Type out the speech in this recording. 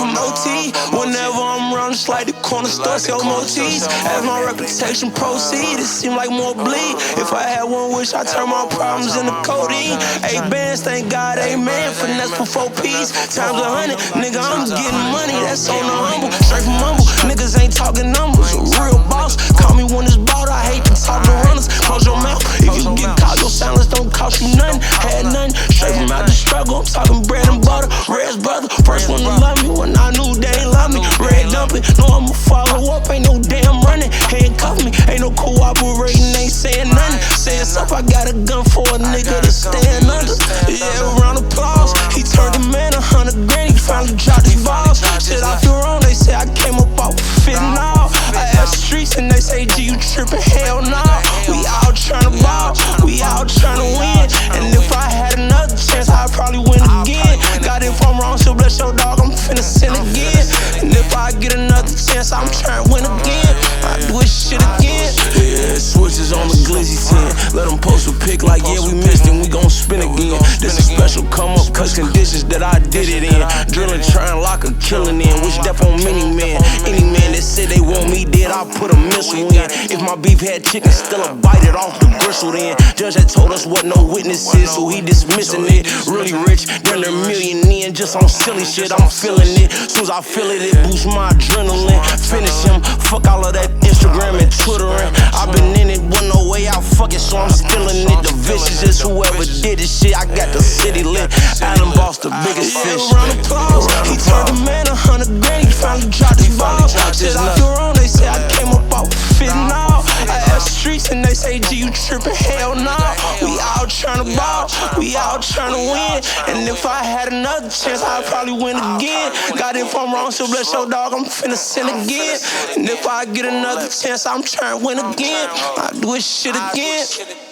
MOT. Whenever I'm around, it's like the corner store sell motifs. As my reputation proceed, it seem like more bleed. If I had one wish, I turn my problems into codeine. 8 bands, thank God, amen. Finesse for 4 P's, times 100. Nigga, I'm getting money, that's on the humble. Straight from humble, niggas ain't talking numbers. A real boss, call me when it's bought. I hate to talk to runners. Close your mouth, if you get caught, your silence don't cost you nothing. Had nothing, straight from out the struggle. I'm talking bread and butter. Red's brother, first one to love me when I knew they ain't love me. Red dumpling, know I'ma follow up, ain't no damn running. Handcuff me, ain't no cooperating, ain't saying nothing. Saying stuff, I got a gun for a nigga to stand under. Yeah, round of applause. He turned the man 100 grand, he finally dropped his balls. Shit, I feel wrong, they say I came up off fitting all. I asked the streets and they say, G, you trippin'? Hell nah. We out tryna ball, we out tryna win. And if I had another chance, I'd probably win again. God, if I'm wrong, so bless your dog, I'm finna sin again. And if I get another chance, I'm tryna win again. I do this shit again. Yeah, switches on the glizzy 10. Let them post a pic like, yeah, we missed and we gon' spin again. This is special come up, cause conditions that I did it in. Drilling, trying lock a killing in. Wish death on many men. Any man that said they want me dead, I'll put a missile in. If my beef had chicken, still a bite it off the gristle then. Judge had told us what no witnesses, so he dismissing it. Really rich, then they're million in. Just on silly shit, I'm feeling it. Soon as I feel it, it boosts my adrenaline. Finish him, fuck all of that Instagram and Twittering. I've been in it, wasn't no way out, fuck it, so I'm still in it. The vicious is whoever did this shit, I got the city lit. Adam Boss, the biggest fish. Round of applause, he turned the man 100 grand, he finally dropped his balls. Shit, I feel wrong, they say I came up off fitting all. I asked the streets and they say, G, you trippin'? Hell nah. We out tryna ball, we out tryna win. And if I had another chance, I'd probably win again. God, if I'm wrong, so bless your dog, I'm finna sin again. And if I get another chance, I'm tryna win again. I do this shit again.